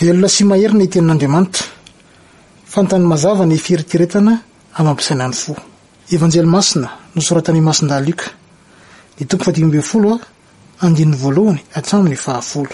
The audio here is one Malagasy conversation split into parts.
Velona sy maherina itenin'Andriamanitra. Fantany mazava ny fieritreretana amampisaina ny fo. Evanjely masina nosoratan'i Masindahy Luka, ny 10:10 andininy voalohany hatramin'ny 10.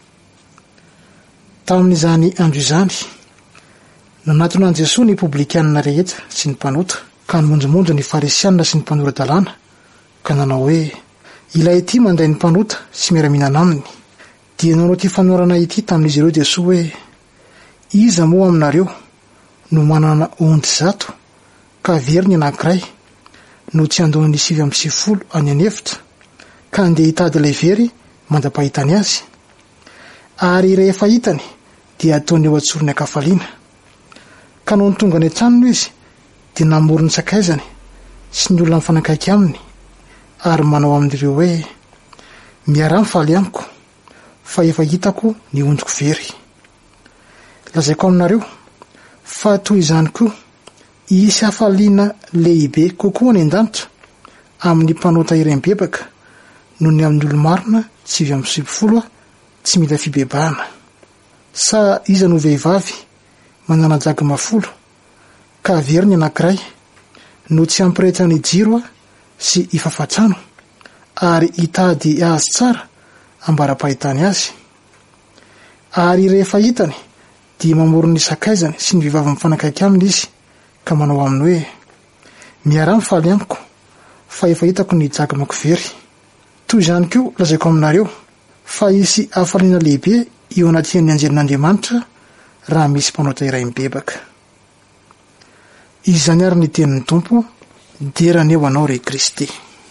Tamin'izany andro izany, nanatona an Jesosy ny publikanina rehetra sy ny mpanota, ka nimonjomonjo ny farisianina sy ny mpanoran-dalàna, ka nanao hoe, ilay ity manday ny mpanota sy miara-mihinana aminy. Dia nanao ty fanorana ity tamin'izy ireo Jesosy hoe, iza moa aminareo no manana ondry 100 ka very ny anankiray no tsy andony 7:70 any anefitra, ka andeha hitady ilay very mandra-pahitany azy, ary rehefa hitany dia ataony eo antsorony ankafaliana. Ka noho ny tonga any an-tranony izy dia namorony sakaizany sy ny olona mifanakaiky aminy, ary manao amin'ireo hoe, miara mifaly amiko fa efa hitako ny ondriko very. Lazaiko aminareo fa toy izany koa isy hafaliana lehibe kokoa any an-danitra amin'ny mpanota iray mibebaka noho ny amin'ny olo-marina 7:70 tsy mila fibebahana. Sa iza no vehivavy manana jagy mafolo ka very ny anankiray no tsy ampirehitra ny jiro sy ifafatrano ary hitady azy tsara ambara-pahitany azy, ary rehefa hitany dia mamoro ny sakaizany sy ny vehivavy mifanakaiky aminy izy, ka manao aminy hoe, miara mifaly amiko fa efa hitako ny jagmako very. Toy izany koa lazaiko aminareo fa isy hafaliana lehibe eo anatin'ny anjelin'Andriamanitra raha misy mpanota iray mibebaka. Izany ary ny tenin'ny Tompo, derany eo anao re Kristy.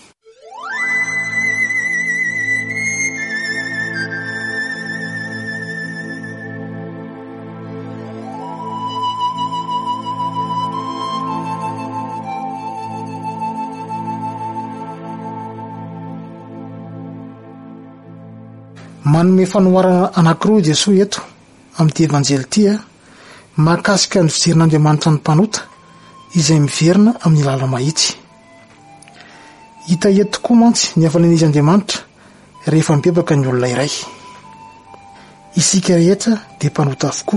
Manome fanoharana anankiroa Jesosy eto amin'ity evanjely ity mahakasika ny fijerin'Andriamanitra ny mpanota izay miverina amin'ny lala mahitsy. Hita eto tokoa mantsy ny hafalian'izy Andriamanitra rehefa mibebaka ny olona iray. Isika rehetra dia mpanota avokoa,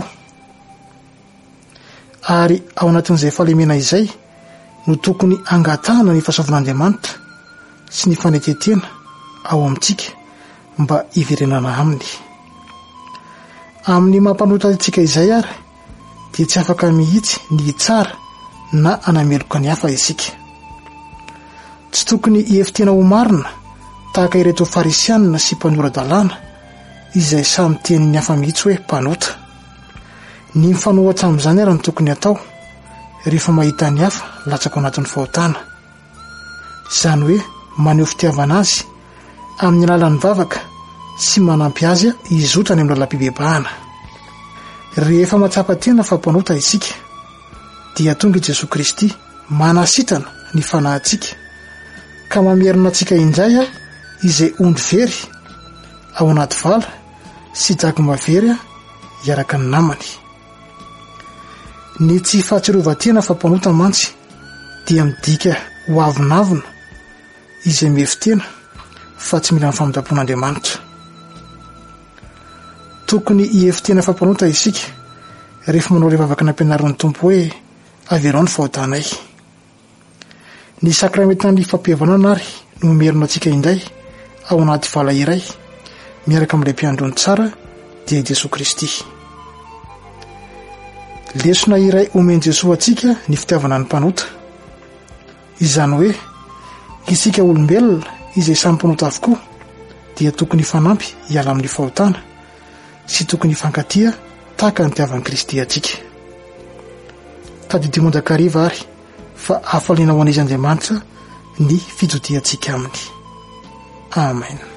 ary ao anatin'izay fahalemena izay no tokony angatahana ny fahasoavan'Andriamanitra sy ny fanetetena ao amintsika mba hiverenana aminy. Amin'ny mampanota antsika izay ary dia tsy afaka mihitsy ny hitsara na anameloka ny hafa isika. Tsy tokony hiefitena ho marina tahaka ireto farisianina sy mpanora-dalàna izay samy tenin'ny hafa mihitsy hoe mpanota. Ny mifanohatra amin'izany ary no tokony atao rehefa mahita ny hafa latsaka ao anatin'ny fahotana, izany hoe maneho fitiavana azy amin'ny alalan'ny vavaka sy manampy azy hizotra ny amin'ny lalam-pibebahana. Rehefa matsapa tena fa mpanota isika dia tonga Jesosy Kristy manasitrana ny fanahintsika ka mamerina antsika indray izay ondry very ao anaty vala sy jagy mavery hiaraka ny namany. Ny tsy fahatsirovatena fa mpanota mantsy dia midika ho avinavina izay mefitena fa tsy mila famindrapon'Andriamanitra. Tokony hiefitena fa mpanota isika rehefa manao ilay vavaka nampianarin'ny Tompo hoe averao ny fahotanay. Ny sakramentin'ny fampihavanana ary no merina antsika indray ao anaty vala iray miaraka amin'ilay mpiandrony tsara dia Jesosy Kristy. Lesona iray omeny Jesosy atsika ny fitiavana ny mpanota, izany hoe isika olombelona izay samy mpanota avokoa dia tokony fanampy hiala amin'ny fahotana sy tokony fankatia tahaka ny tiavan'i Kristy atsika. Tadidio manjakariva ary fa hafaliana ho an'izy Andriamanitra ny fijotiantsika aminy. Amen.